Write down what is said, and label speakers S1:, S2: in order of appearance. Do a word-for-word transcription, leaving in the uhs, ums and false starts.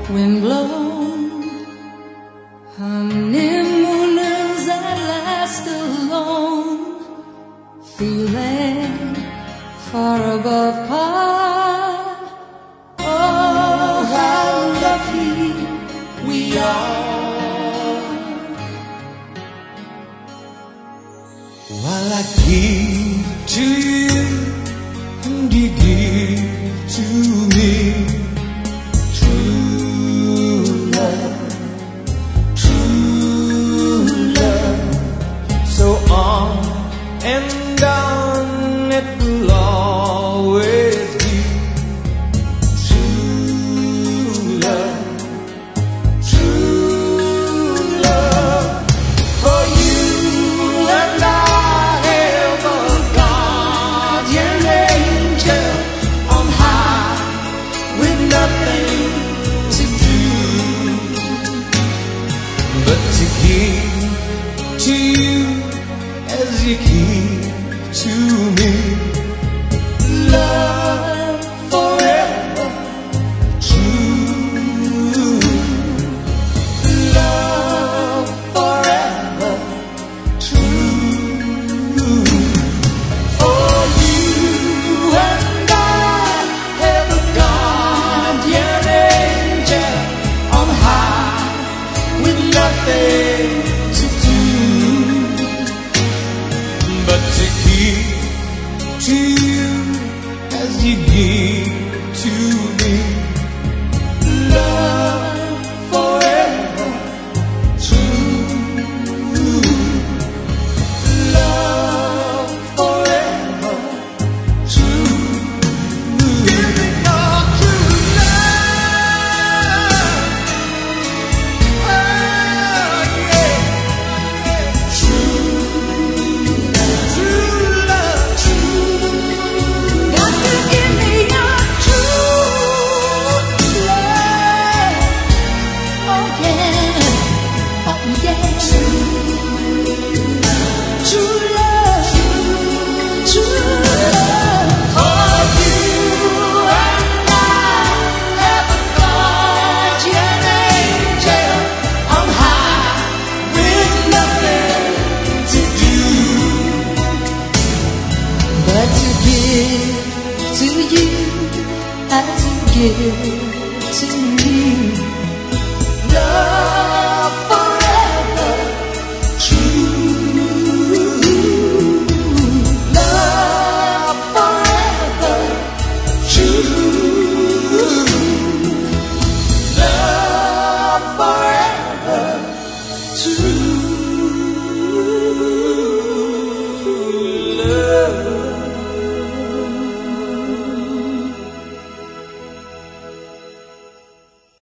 S1: wind blown, honeymooners at last alone, feeling far above par. Oh, how lucky we are.
S2: While I give to you and you give to me, true love, true love. So on and on it will always be true love, true love. For you and I have a guardian angel on high with nothing to do but to give to you as you give to me. Love forever, true. Love forever, true. For you and I have a guardian angel on high with nothing to do but to give to you as you give to me. Love forever, true. Love forever, true. Give me your true love. Oh yeah, true, true love, true. Got to give me your true love. Oh yeah, oh yeah, true, true love, true love. For you and I have a guardian angel on high with nothing to do but to give to you as you give